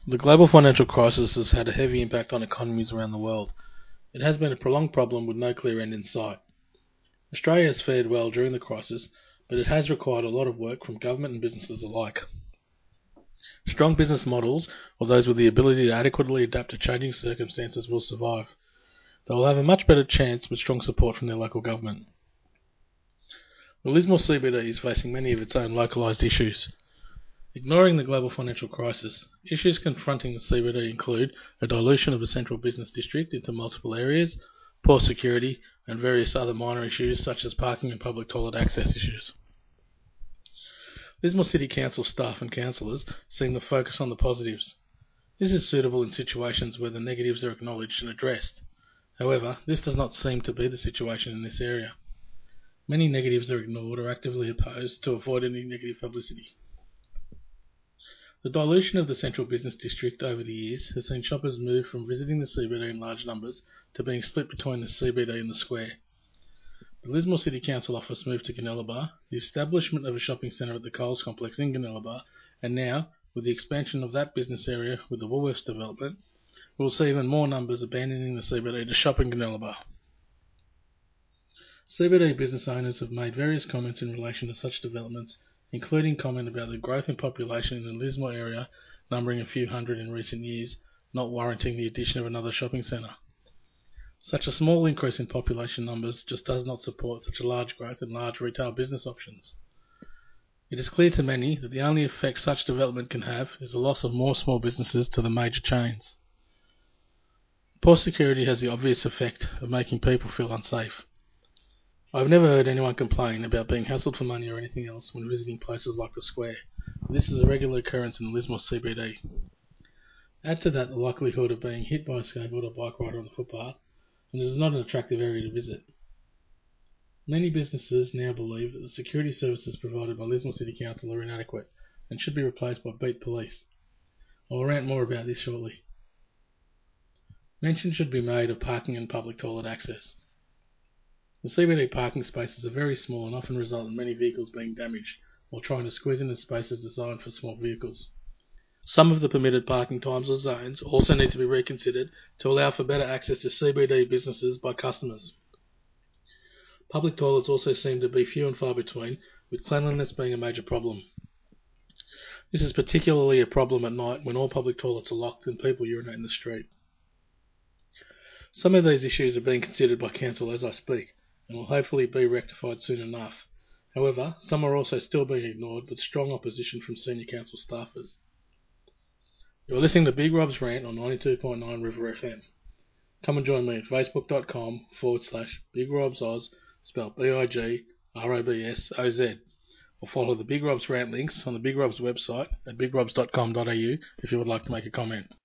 The global financial crisis has had a heavy impact on economies around the world. It has been a prolonged problem with no clear end in sight. Australia has fared well during the crisis, but it has required a lot of work from government and businesses alike. Strong business models, or those with the ability to adequately adapt to changing circumstances, will survive. They will have a much better chance with strong support from their local government. The Lismore CBD is facing many of its own localised issues. Ignoring the global financial crisis, issues confronting the CBD include a dilution of the central business district into multiple areas, poor security, and various other minor issues such as parking and public toilet access issues. Lismore City Council staff and councillors seem to focus on the positives. This is suitable in situations where the negatives are acknowledged and addressed. However, this does not seem to be the situation in this area. Many negatives are ignored or actively opposed to avoid any negative publicity. The dilution of the central business district over the years has seen shoppers move from visiting the CBD in large numbers to being split between the CBD and the square. The Lismore City Council office moved to Ginelabar, the establishment of a shopping centre at the Coles complex in Ginelabar, and now, with the expansion of that business area with the Woolworths development, we will see even more numbers abandoning the CBD to shop in Ginelabar. CBD business owners have made various comments in relation to such developments, including comment about the growth in population in the Lismore area, numbering a few hundred in recent years, not warranting the addition of another shopping centre. Such a small increase in population numbers just does not support such a large growth in large retail business options. It is clear to many that the only effect such development can have is the loss of more small businesses to the major chains. Poor security has the obvious effect of making people feel unsafe. I have never heard anyone complain about being hassled for money or anything else when visiting places like the Square, but this is a regular occurrence in the Lismore CBD. Add to that the likelihood of being hit by a skateboard or bike rider on the footpath, and it is not an attractive area to visit. Many businesses now believe that the security services provided by Lismore City Council are inadequate and should be replaced by beat police. I will rant more about this shortly. Mention should be made of parking and public toilet access. The CBD parking spaces are very small and often result in many vehicles being damaged while trying to squeeze into spaces designed for small vehicles. Some of the permitted parking times or zones also need to be reconsidered to allow for better access to CBD businesses by customers. Public toilets also seem to be few and far between, with cleanliness being a major problem. This is particularly a problem at night when all public toilets are locked and people urinate in the street. Some of these issues are being considered by Council as I speak, and will hopefully be rectified soon enough. However, some are also still being ignored with strong opposition from senior council staffers. You are listening to Big Rob's Rant on 92.9 River FM. Come and join me at facebook.com/Big Robs Oz, spelled BIGROBSOZ, or follow the Big Rob's Rant links on the Big Rob's website at bigrobs.com.au if you would like to make a comment.